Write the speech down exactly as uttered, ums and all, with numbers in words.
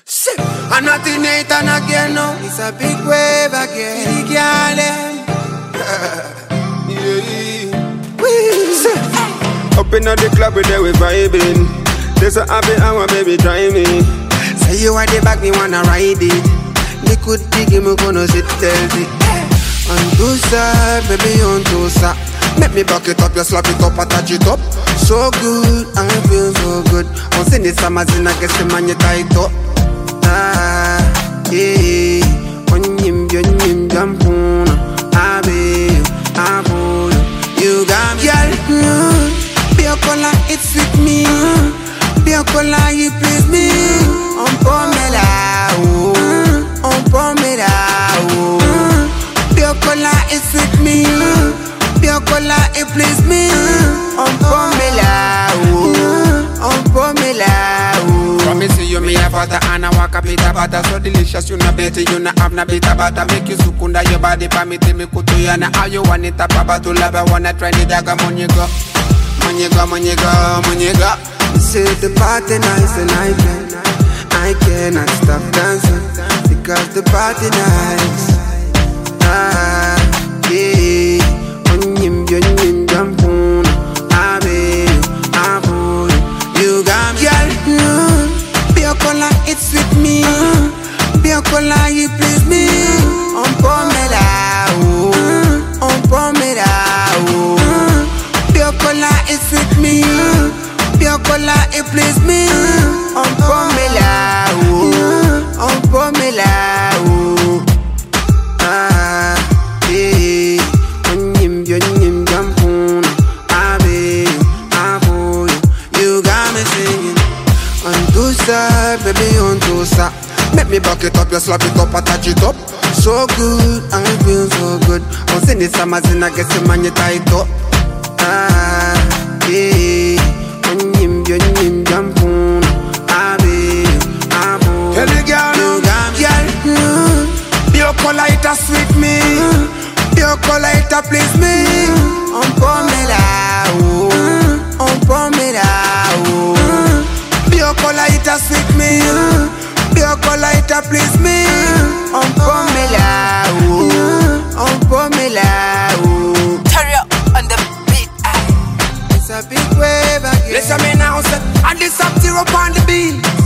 Shit, I'm not in Nathan again, no. It's a big wave again. Big girl, yeah. Up in the club with them we vibing. There's a happy hour, baby, try me. Say you are the back, me wanna ride it. Liquid diggy, me gonna sit there. On two side, baby, on two side. Make me back it up, you slap it up, attach it up. So good, I feel so good. On send this summer, I guess the man you tight up. Ah, yeah. On him, you him, jump on. I be, I pull. You got me, girl. Mm. Be a color, it fit me. Mm. Be a color, you please me. On pomela, oh. On pomela, oh. Be a color, it fit me. Be a color, it please me. On pomela, oh. On pomela, oh. Promise you me a butter and I walk a bit of butter. So delicious, you know better, you know have no bit of butter. Make you sukunda your body, pa me te me kutu ya na. How you want it up, about to love, I wanna try the dagger, money go. Money go, money go, money go. Say the party nice and I can I cannot stop dancing because the party nice. Ah, yeah. On him, you him, jump on. I be, I pull. You got me, girl. Mm. Be a color, it sweet me. Mm. Be a color, you please me. On pomela, oh. On pomela, oh. Mm. Be a color, it sweet me. Mm. Be a color, it please me. On pomela, oh. On pomela, oh. Ah, yeah. On him, you him, jump on. I be, I pull. You got me singing. On two side, baby, on two side. Make me back it up, you slap it up, attach it up. So good, I feel so good. On send this summer, I guess the man you tight up. Ah, yeah. On him, you him, jump on. I be, I pull. Tell the girl, you got me, girl. Mm. be a color, it a sweet me. Mm. Be a color, it a please me. Mm. On pomela, oh. Mm. On pomela, oh. Mm. Be a color, it a sweet me. Mm. Be a color, it a please me. Mm. On pomela, oh. Mm. On pomela, oh. Turn it up on the beat. It's a big wave again. Listen me now, say, and this up zero on the beat.